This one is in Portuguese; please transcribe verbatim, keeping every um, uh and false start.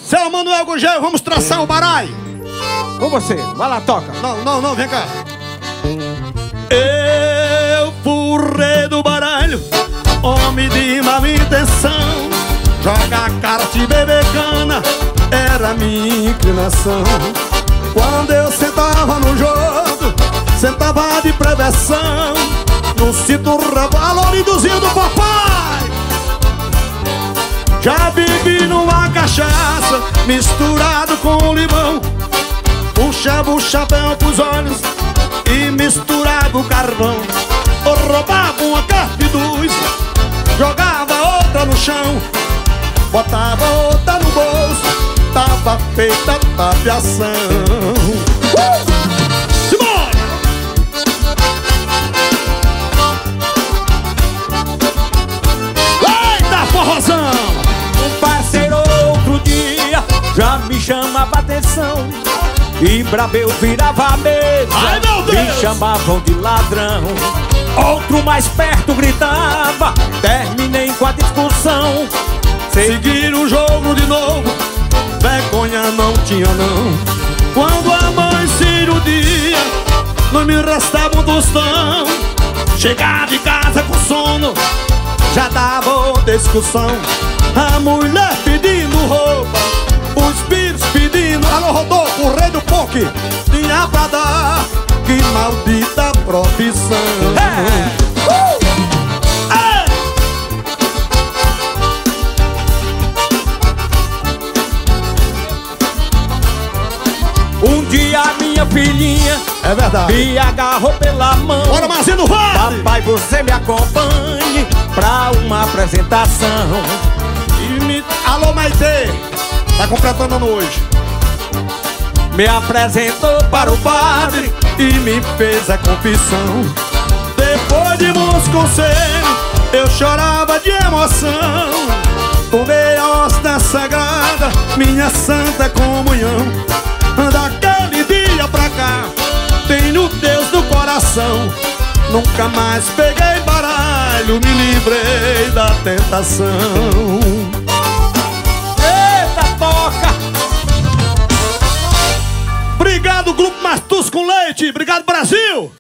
Seu Manuel Gugel, vamos traçar o baralho. Com você, vai lá, toca. Não, não, não, vem cá. Eu furrei do baralho, homem de má intenção. Jogar carta e beber cana era minha inclinação. Quando eu sentava no jogo, sentava de prevenção, no cinto revaloridozinho do papai. Já bebi numa cachaça misturado com limão, puxava o chapéu pros olhos e misturava o carvão. Eu roubava uma carta de luz, jogava outra no chão, botava outra no bolso, tava feita a tapeação. uh! Simbora! Eita, forrozão! Um parceiro outro dia já me chamava atenção, e brabeu virava a mesa. Ai, meu Deus! Me chamavam de ladrão. Outro mais perto gritava, terminei com a discussão. Seguir o jogo de novo, vergonha não tinha não. Quando amanhecia o dia, não me restava um tostão. Chegava em casa com sono, já dava outra discussão. A mulher pedindo roupa, os filhos pedindo. Alô, Rodolfo, o rei do poke, tinha pra dar. Que maldita profissão. É. uh! Um dia minha filhinha É verdade. me agarrou pela mão. Bora, Marzinho, vai! Papai, você me acompanhe pra uma apresentação. E me... Alô, Maitê, tá completando ano hoje. Me apresentou para o padre E me fez a confissão. Depois de muitos conselhos, eu chorava de emoção. Tomei a hóstia sagrada, minha santa comunhão. Daquele dia pra cá, tenho Deus no coração. Nunca mais peguei baralho, me livrei da tentação. Eita, toca! Obrigado, Grupo Mastus com Leite. Obrigado, Brasil.